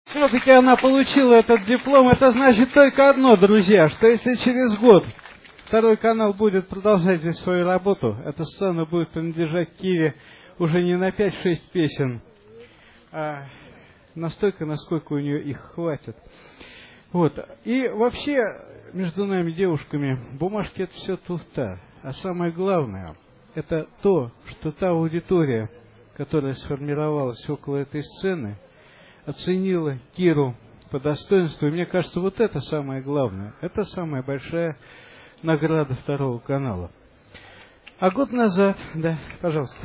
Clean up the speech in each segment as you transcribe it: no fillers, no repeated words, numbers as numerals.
Все-таки она получила этот диплом. Это значит только одно, друзья, что если через год Второй канал будет продолжать здесь свою работу, эта сцена будет принадлежать Кире уже не на 5-6 песен, а настолько, насколько у нее их хватит. Вот. И вообще, между нами, девушками, бумажки — это все туфта. А самое главное, это то, что та аудитория, которая сформировалась около этой сцены, оценила Киру по достоинству. И мне кажется, вот это самое главное. Это самая большая награда Второго канала. А год назад... Да, пожалуйста.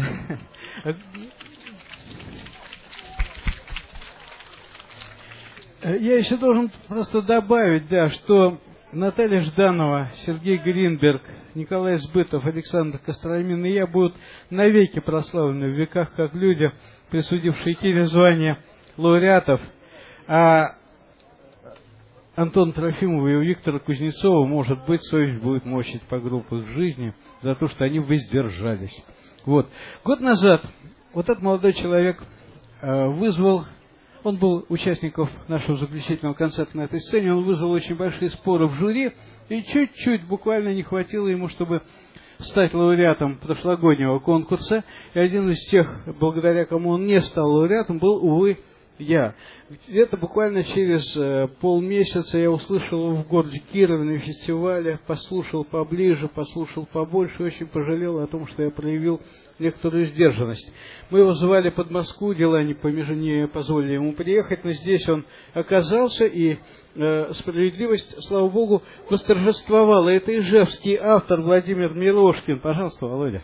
Я еще должен просто добавить, да, что Наталья Жданова, Сергей Гринберг, Николай Сбытов, Александр Костромин и я будут навеки прославлены в веках как люди, присудившие Кире звание лауреатов, а Антон Трофимов и Виктора Кузнецова, может быть, совесть будет мучить по группу их жизни за то, что они воздержались. Вот. Год назад вот этот молодой человек вызвал, он был участником нашего заключительного концерта на этой сцене, он вызвал очень большие споры в жюри, и чуть-чуть буквально не хватило ему, чтобы стать лауреатом прошлогоднего конкурса. И один из тех, благодаря кому он не стал лауреатом, был, увы, я. Где-то буквально через полмесяца я услышал его в городе Кирове на фестивале, послушал поближе, послушал побольше, очень пожалел о том, что я проявил некоторую сдержанность. Мы его звали под Москву, дела не позволили ему приехать, но здесь он оказался, и справедливость, слава Богу, восторжествовала. Это ижевский автор Владимир Мирошкин. Пожалуйста, Володя.